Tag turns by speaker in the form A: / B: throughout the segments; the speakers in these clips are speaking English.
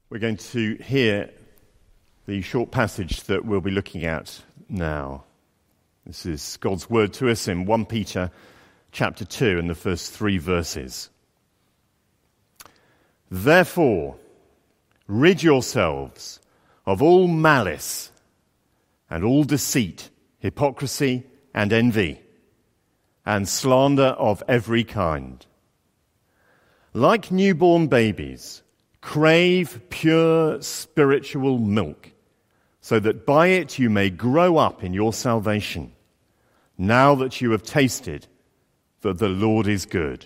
A: We're going to hear the short passage that we'll be looking at now. This is God's word to us in 1 Peter chapter 2 and the first 3 verses. Therefore, rid yourselves of all malice and all deceit, hypocrisy and envy, and slander of every kind. Like newborn babies, crave pure spiritual milk, so that by it you may grow up in your salvation, now that you have tasted that the Lord is good.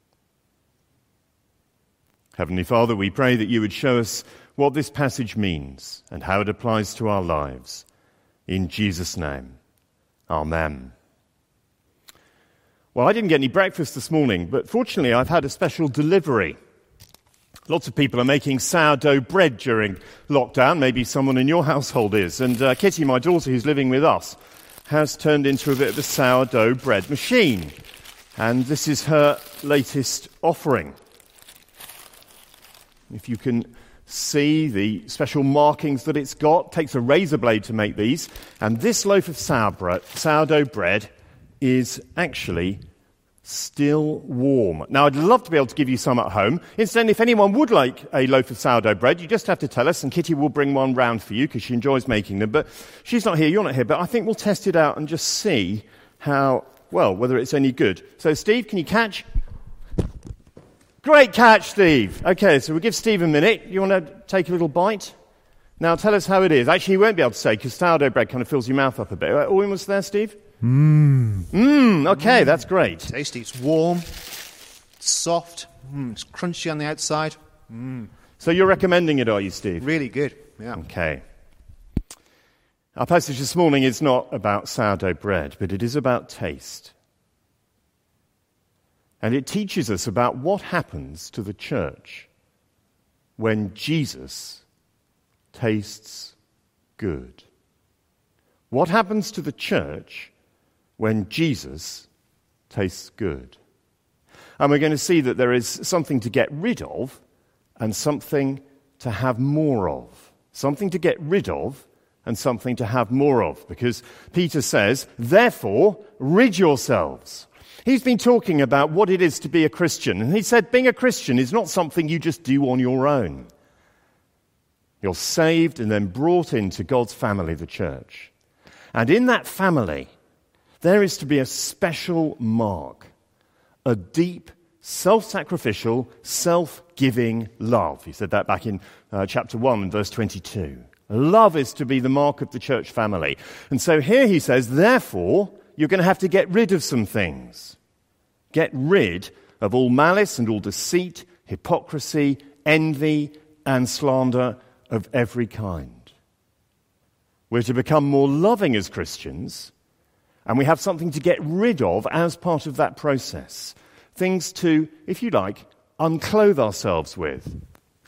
A: Heavenly Father, we pray that you would show us what this passage means and how it applies to our lives. In Jesus' name, Amen. Well, I didn't get any breakfast this morning, but fortunately I've had a special delivery. Lots of people are making sourdough bread during lockdown. Maybe someone in your household is. And Kitty, my daughter, who's living with us, has turned into a bit of a sourdough bread machine. And this is her latest offering. If you can see the special markings that it's got, it takes a razor blade to make these. And this loaf of sourdough bread is actually still warm. Now, I'd love to be able to give you some at home. Incidentally, if anyone would like a loaf of sourdough bread, you just have to tell us, and Kitty will bring one round for you because she enjoys making them. But she's not here, you're not here, but I think we'll test it out and just see whether it's any good. So, Steve, can you catch? Great catch, Steve. Okay, so we'll give Steve a minute. You want to take a little bite? Now, tell us how it is. Actually, you won't be able to say because sourdough bread kind of fills your mouth up a bit. Almost there, Steve? Okay, that's great.
B: Tasty. It's warm, soft, it's crunchy on the outside.
A: So you're recommending it, are you, Steve?
B: Really good, yeah.
A: Okay. Our passage this morning is not about sourdough bread, but it is about taste. And it teaches us about what happens to the church when Jesus tastes good. What happens to the church when Jesus tastes good? And we're going to see that there is something to get rid of and something to have more of. Something to get rid of and something to have more of. Because Peter says, therefore, rid yourselves. He's been talking about what it is to be a Christian. And he said being a Christian is not something you just do on your own. You're saved and then brought into God's family, the church. And in that family, there is to be a special mark, a deep, self-sacrificial, self-giving love. He said that back in chapter 1 and verse 22. Love is to be the mark of the church family. And so here he says, therefore, you're going to have to get rid of some things. Get rid of all malice and all deceit, hypocrisy, envy, and slander of every kind. We're to become more loving as Christians, and we have something to get rid of as part of that process. Things to, if you like, unclothe ourselves with.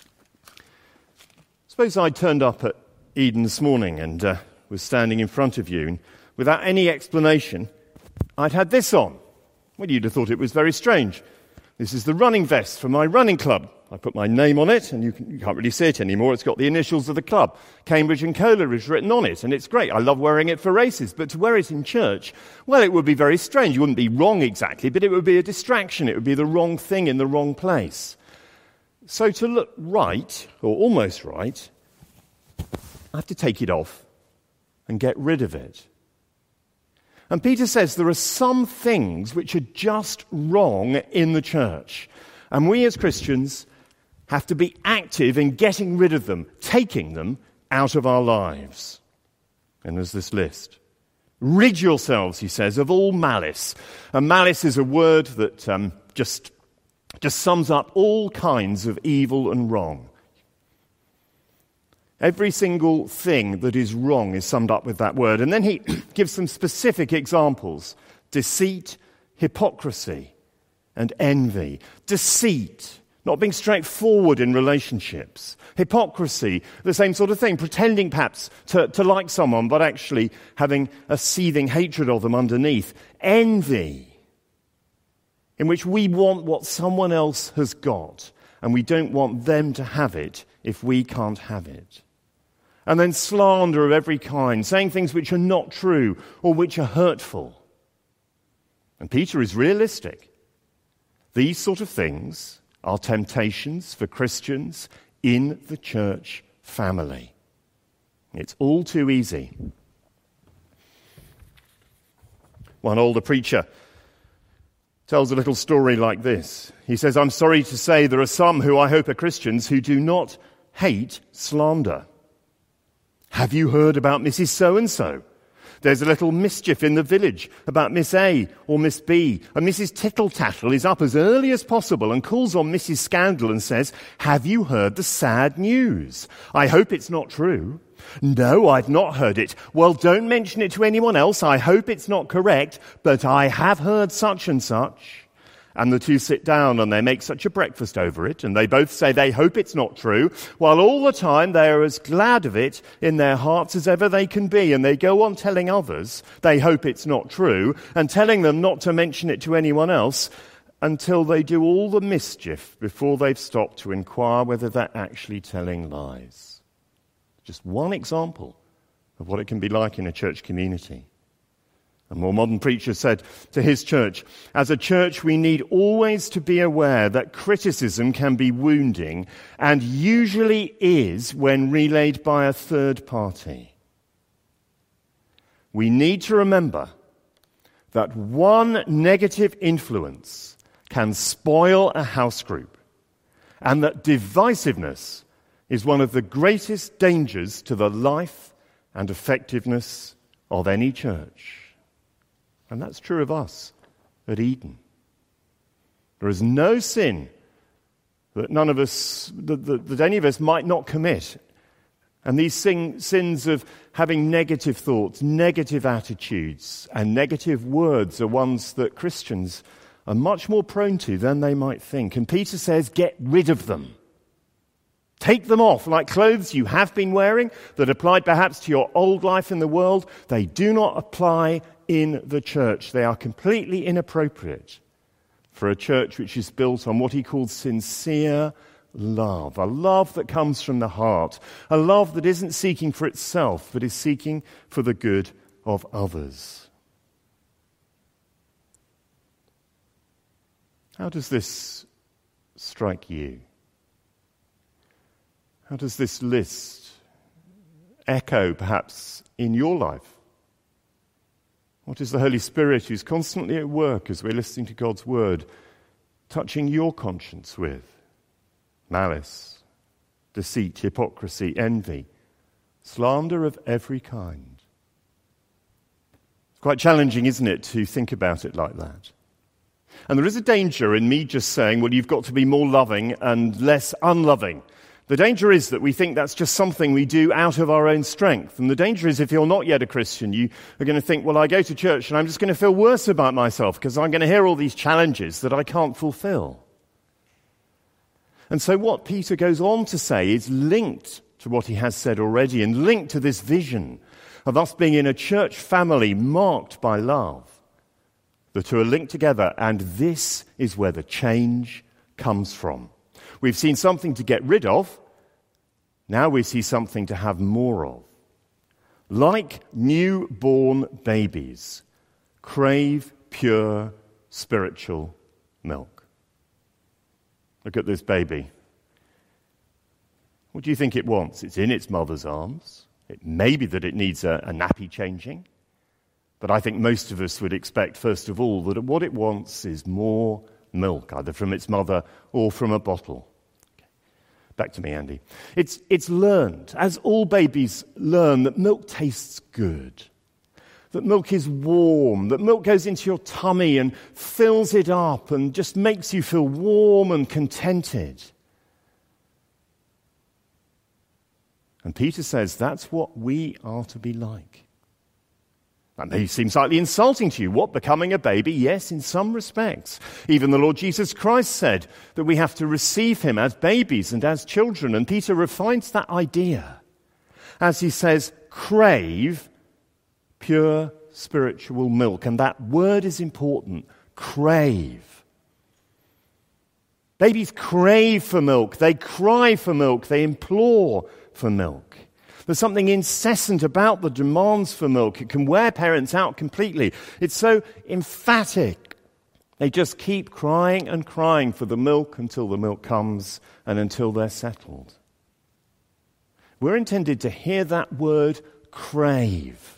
A: Suppose I turned up at Eden this morning and was standing in front of you, and without any explanation, I'd had this on. Well, you'd have thought it was very strange. This is the running vest for my running club. I put my name on it, and you can't really see it anymore. It's got the initials of the club. Cambridge and Kohler is written on it, and it's great. I love wearing it for races, but to wear it in church, well, it would be very strange. You wouldn't be wrong exactly, but it would be a distraction. It would be the wrong thing in the wrong place. So to look right, or almost right, I have to take it off and get rid of it. And Peter says there are some things which are just wrong in the church. And we as Christians have to be active in getting rid of them, taking them out of our lives. And there's this list. Rid yourselves, he says, of all malice. And malice is a word that just sums up all kinds of evil and wrong. Every single thing that is wrong is summed up with that word. And then he gives some specific examples. Deceit, hypocrisy, and envy. Deceit, not being straightforward in relationships. Hypocrisy, the same sort of thing. Pretending perhaps to like someone, but actually having a seething hatred of them underneath. Envy, in which we want what someone else has got. and we don't want them to have it if we can't have it. And then slander of every kind, saying things which are not true or which are hurtful. And Peter is realistic. These sort of things are temptations for Christians in the church family. It's all too easy. One older preacher tells a little story like this. He says, "I'm sorry to say there are some who I hope are Christians who do not hate slander. Have you heard about Mrs. So-and-so? There's a little mischief in the village about Miss A or Miss B, and Mrs. Tittle-Tattle is up as early as possible and calls on Mrs. Scandal and says, 'Have you heard the sad news? I hope it's not true.' 'No, I've not heard it.' 'Well, don't mention it to anyone else. I hope it's not correct, but I have heard such and such.' And the two sit down and they make such a breakfast over it, and they both say they hope it's not true, while all the time they are as glad of it in their hearts as ever they can be. And they go on telling others they hope it's not true, and telling them not to mention it to anyone else, until they do all the mischief before they've stopped to inquire whether they're actually telling lies." Just one example of what it can be like in a church community. A more modern preacher said to his church, "As a church, we need always to be aware that criticism can be wounding, and usually is when relayed by a third party. We need to remember that one negative influence can spoil a house group, and that divisiveness is one of the greatest dangers to the life and effectiveness of any church." And that's true of us at Eden. There is no sin that that any of us might not commit. And these sins of having negative thoughts, negative attitudes, and negative words are ones that Christians are much more prone to than they might think. And Peter says, get rid of them. Take them off like clothes you have been wearing that applied perhaps to your old life in the world. They do not apply in the church. They are completely inappropriate for a church which is built on what he calls sincere love, a love that comes from the heart, a love that isn't seeking for itself, but is seeking for the good of others. How does this strike you? How does this list echo perhaps in your life? What is the Holy Spirit who's constantly at work as we're listening to God's word, touching your conscience with? Malice, deceit, hypocrisy, envy, slander of every kind. It's quite challenging, isn't it, to think about it like that? And there is a danger in me just saying, well, you've got to be more loving and less unloving. The danger is that we think that's just something we do out of our own strength. And the danger is if you're not yet a Christian, you are going to think, well, I go to church and I'm just going to feel worse about myself because I'm going to hear all these challenges that I can't fulfill. And so what Peter goes on to say is linked to what he has said already and linked to this vision of us being in a church family marked by love. The two are linked together, and this is where the change comes from. We've seen something to get rid of. Now we see something to have more of. Like newborn babies, crave pure spiritual milk. Look at this baby. What do you think it wants? It's in its mother's arms. It may be that it needs a nappy changing. But I think most of us would expect, first of all, that what it wants is more milk, either from its mother or from a bottle. Okay. Back to me, Andy. It's learned, as all babies learn, that milk tastes good, that milk is warm, that milk goes into your tummy and fills it up and just makes you feel warm and contented. And Peter says that's what we are to be like. That may seem slightly insulting to you. What, becoming a baby? Yes, in some respects. Even the Lord Jesus Christ said that we have to receive him as babies and as children. And Peter refines that idea as he says, crave pure spiritual milk. And that word is important, crave. Babies crave for milk. They cry for milk. They implore for milk. There's something incessant about the demands for milk. It can wear parents out completely. It's so emphatic. They just keep crying and crying for the milk until the milk comes and until they're settled. We're intended to hear that word crave.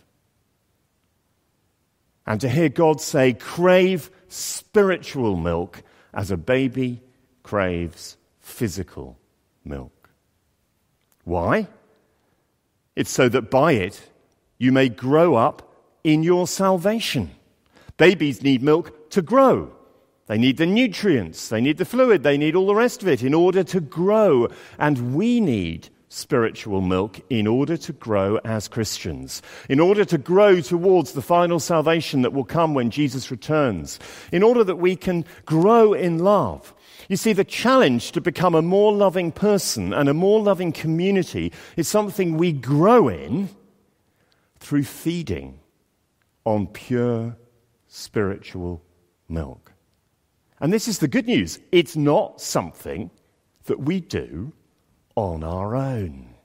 A: And to hear God say, crave spiritual milk as a baby craves physical milk. Why? It's so that by it you may grow up in your salvation. Babies need milk to grow. They need the nutrients, they need the fluid, they need all the rest of it in order to grow. And we need spiritual milk in order to grow as Christians, in order to grow towards the final salvation that will come when Jesus returns, in order that we can grow in love. You see, the challenge to become a more loving person and a more loving community is something we grow in through feeding on pure spiritual milk. And this is the good news. It's not something that we do on our own.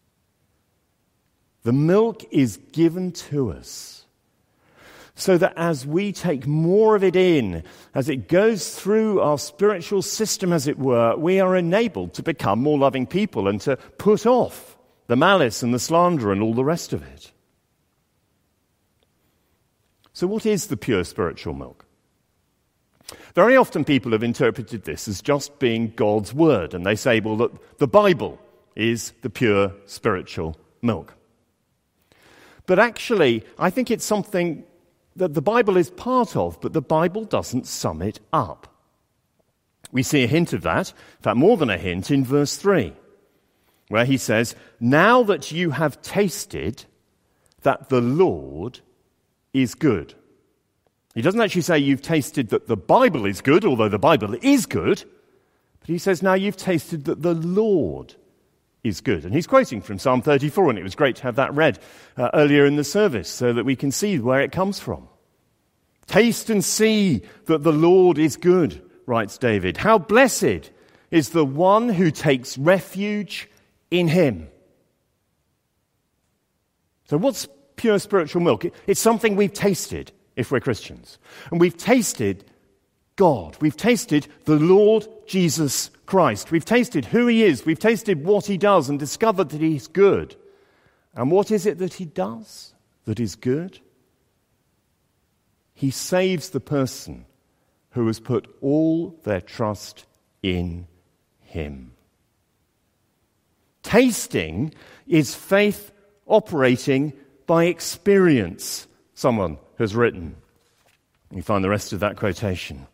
A: The milk is given to us so that as we take more of it in, as it goes through our spiritual system, as it were, we are enabled to become more loving people and to put off the malice and the slander and all the rest of it. So what is the pure spiritual milk? Very often people have interpreted this as just being God's word, and they say, well, that the Bible is the pure spiritual milk. But actually, I think it's something that the Bible is part of, but the Bible doesn't sum it up. We see a hint of that, in fact more than a hint, in verse 3, where he says, "Now that you have tasted that the Lord is good." He doesn't actually say you've tasted that the Bible is good, although the Bible is good, but he says now you've tasted that the Lord is good. And he's quoting from Psalm 34, and it was great to have that read earlier in the service so that we can see where it comes from. "Taste and see that the Lord is good," writes David. "How blessed is the one who takes refuge in him." So what's pure spiritual milk? It's something we've tasted if we're Christians. And we've tasted God. We've tasted the Lord Jesus Christ. We've tasted who he is. We've tasted what he does and discovered that he's good. And what is it that he does that is good? He saves the person who has put all their trust in him. Tasting is faith operating by experience, someone has written. You find the rest of that quotation.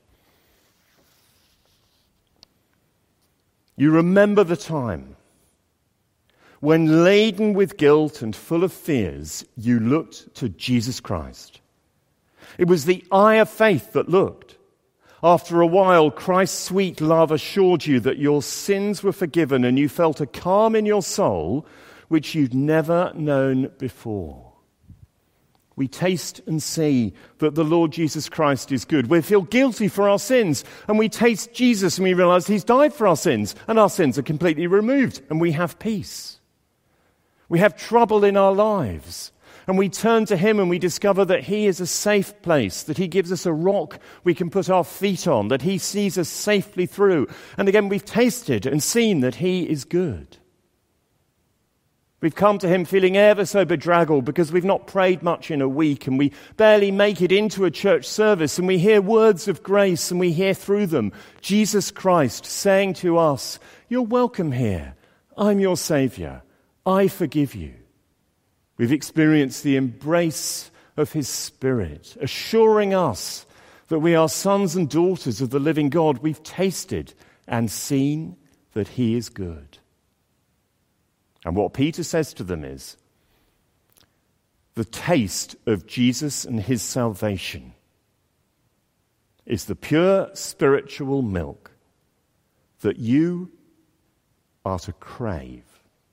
A: "You remember the time when, laden with guilt and full of fears, you looked to Jesus Christ. It was the eye of faith that looked. After a while, Christ's sweet love assured you that your sins were forgiven, and you felt a calm in your soul which you'd never known before." We taste and see that the Lord Jesus Christ is good. We feel guilty for our sins, and we taste Jesus and we realize he's died for our sins, and our sins are completely removed, and we have peace. We have trouble in our lives, and we turn to him and we discover that he is a safe place, that he gives us a rock we can put our feet on, that he sees us safely through. And again, we've tasted and seen that he is good. We've come to him feeling ever so bedraggled because we've not prayed much in a week, and we barely make it into a church service, and we hear words of grace and we hear through them Jesus Christ saying to us, "You're welcome here. I'm your Saviour. I forgive you." We've experienced the embrace of his Spirit, assuring us that we are sons and daughters of the living God. We've tasted and seen that he is good. And what Peter says to them is, the taste of Jesus and his salvation is the pure spiritual milk that you are to crave.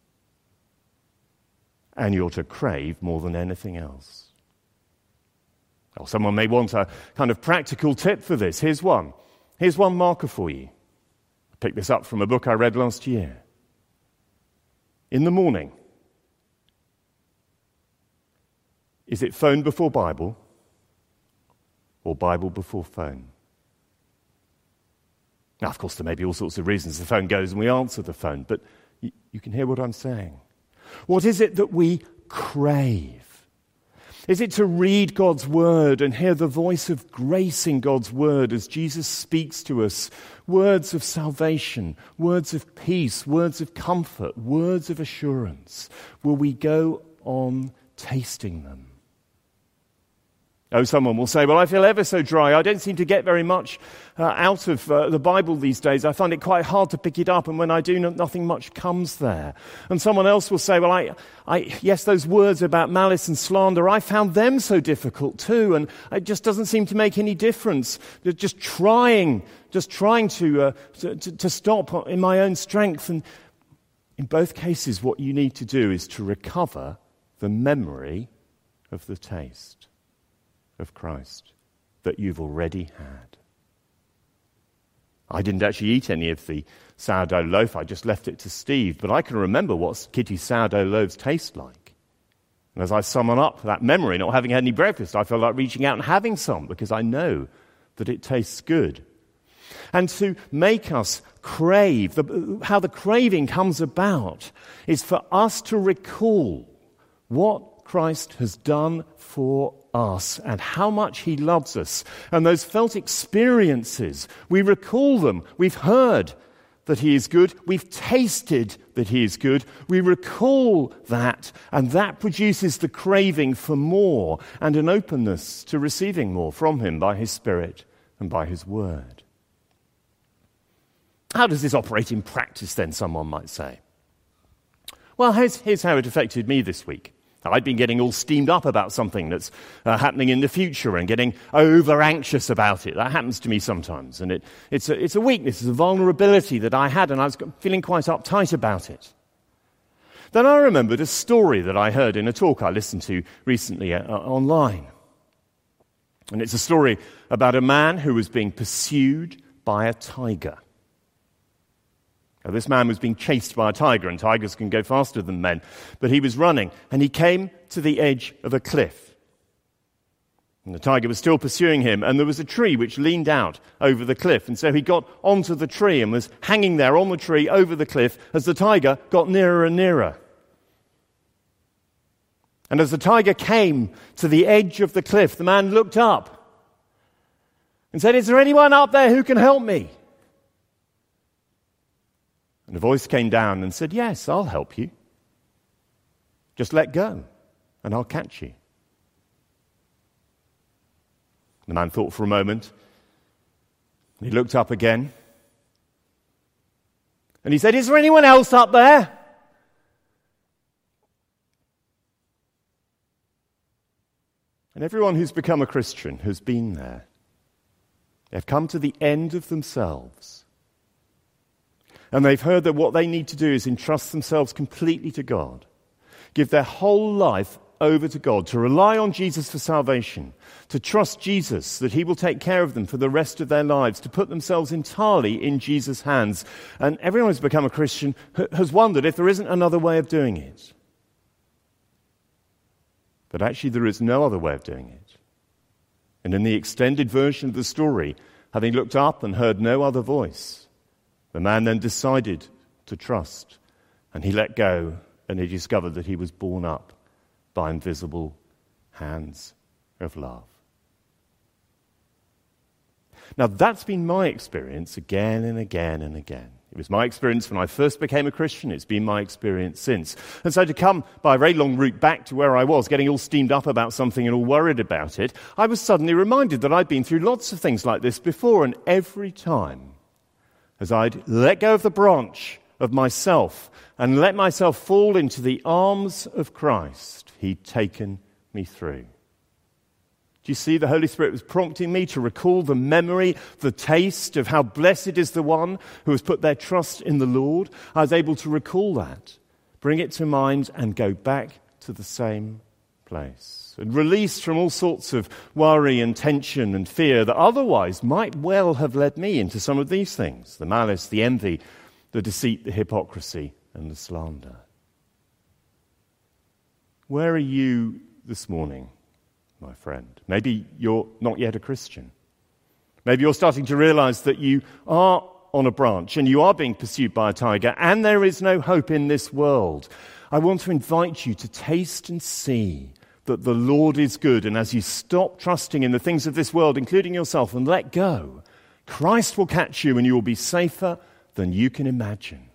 A: And you're to crave more than anything else. Well, someone may want a kind of practical tip for this. Here's one. Here's one marker for you. Pick this up from a book I read last year. In the morning, is it phone before Bible or Bible before phone? Now, of course, there may be all sorts of reasons the phone goes and we answer the phone, but you can hear what I'm saying. What is it that we crave? Is it to read God's word and hear the voice of grace in God's word as Jesus speaks to us? Words of salvation, words of peace, words of comfort, words of assurance. Will we go on tasting them? Oh, someone will say, well, I feel ever so dry. I don't seem to get very much out of the Bible these days. I find it quite hard to pick it up, and when I do, nothing much comes there. And someone else will say, well, yes, those words about malice and slander, I found them so difficult too, and it just doesn't seem to make any difference. Just trying to stop in my own strength. And in both cases, what you need to do is to recover the memory of the taste of Christ that you've already had. I didn't actually eat any of the sourdough loaf. I just left it to Steve. But I can remember what Kitty's sourdough loaves taste like. And as I summon up that memory, not having had any breakfast, I feel like reaching out and having some because I know that it tastes good. And to make us crave, how the craving comes about is for us to recall what Christ has done for us and how much he loves us. And those felt experiences, we recall them. We've heard that he is good. We've tasted that he is good. We recall that, and that produces the craving for more and an openness to receiving more from him by his Spirit and by his word. How does this operate in practice then, someone might say? Well, here's how it affected me this week. I'd been getting all steamed up about something that's happening in the future and getting over-anxious about it. That happens to me sometimes. And it's a weakness, it's a vulnerability that I had, and I was feeling quite uptight about it. Then I remembered a story that I heard in a talk I listened to recently online. And it's a story about a man who was being pursued by a tiger. Now, this man was being chased by a tiger, and tigers can go faster than men. But he was running, and he came to the edge of a cliff. And the tiger was still pursuing him, and there was a tree which leaned out over the cliff. And so he got onto the tree and was hanging there on the tree over the cliff as the tiger got nearer and nearer. And as the tiger came to the edge of the cliff, the man looked up and said, "Is there anyone up there who can help me?" And a voice came down and said, "Yes, I'll help you. Just let go, and I'll catch you." The man thought for a moment. He looked up again. And he said, "Is there anyone else up there?" And everyone who's become a Christian has been there. They've come to the end of themselves. And they've heard that what they need to do is entrust themselves completely to God, give their whole life over to God, to rely on Jesus for salvation, to trust Jesus that he will take care of them for the rest of their lives, to put themselves entirely in Jesus' hands. And everyone who's become a Christian has wondered if there isn't another way of doing it. But actually there is no other way of doing it. And in the extended version of the story, having looked up and heard no other voice, the man then decided to trust, and he let go, and he discovered that he was borne up by invisible hands of love. Now, that's been my experience again and again and again. It was my experience when I first became a Christian. It's been my experience since. And so to come by a very long route back to where I was, getting all steamed up about something and all worried about it, I was suddenly reminded that I'd been through lots of things like this before, and every time, as I'd let go of the branch of myself and let myself fall into the arms of Christ, he'd taken me through. Do you see, the Holy Spirit was prompting me to recall the memory, the taste of how blessed is the one who has put their trust in the Lord. I was able to recall that, bring it to mind, and go back to the same place. and released from all sorts of worry and tension and fear that otherwise might well have led me into some of these things: the malice, the envy, the deceit, the hypocrisy, and the slander. Where are you this morning, my friend? Maybe you're not yet a Christian. Maybe you're starting to realize that you are on a branch and you are being pursued by a tiger and there is no hope in this world. I want to invite you to taste and see that the Lord is good, and as you stop trusting in the things of this world, including yourself, and let go, Christ will catch you and you will be safer than you can imagine.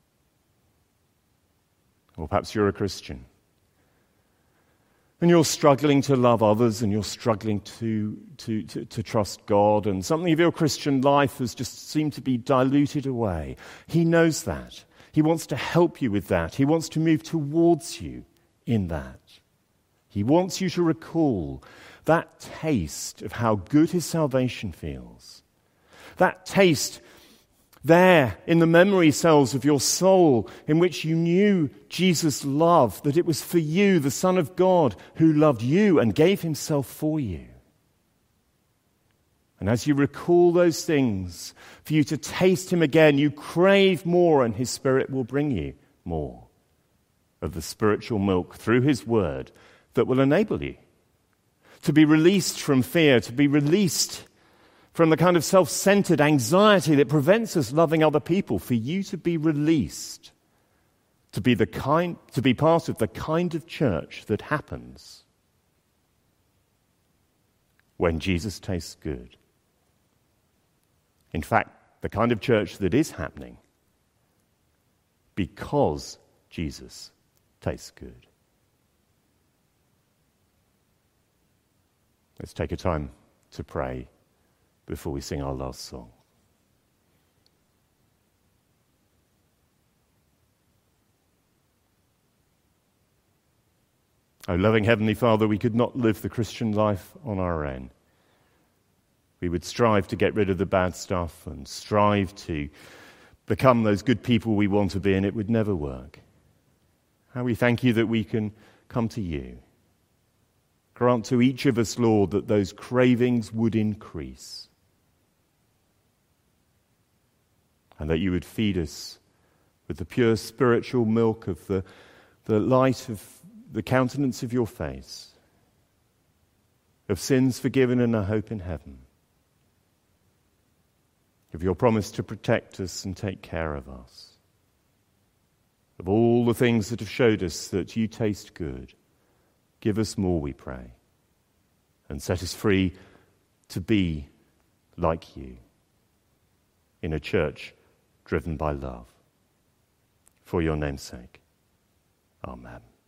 A: Or perhaps you're a Christian and you're struggling to love others, and you're struggling to trust God, and something of your Christian life has just seemed to be diluted away. He knows that. He wants to help you with that. He wants to move towards you in that. He wants you to recall that taste of how good his salvation feels. That taste there in the memory cells of your soul, in which you knew Jesus' love, that it was for you, the Son of God, who loved you and gave himself for you. And as you recall those things, for you to taste him again, you crave more, and his Spirit will bring you more of the spiritual milk through his word that will enable you to be released from fear, to be released from the kind of self-centered anxiety that prevents us loving other people, for you to be released, to be part of the kind of church that happens when Jesus tastes good. In fact, the kind of church that is happening because Jesus tastes good. Let's take a time to pray before we sing our last song. Oh, loving Heavenly Father, we could not live the Christian life on our own. We would strive to get rid of the bad stuff and strive to become those good people we want to be, and it would never work. How we thank you that we can come to you. Grant to each of us, Lord, that those cravings would increase, and that you would feed us with the pure spiritual milk of the light of the countenance of your face, of sins forgiven and a hope in heaven, of your promise to protect us and take care of us, of all the things that have showed us that you taste good. Give us more, we pray, and set us free to be like you in a church driven by love. For your name's sake. Amen.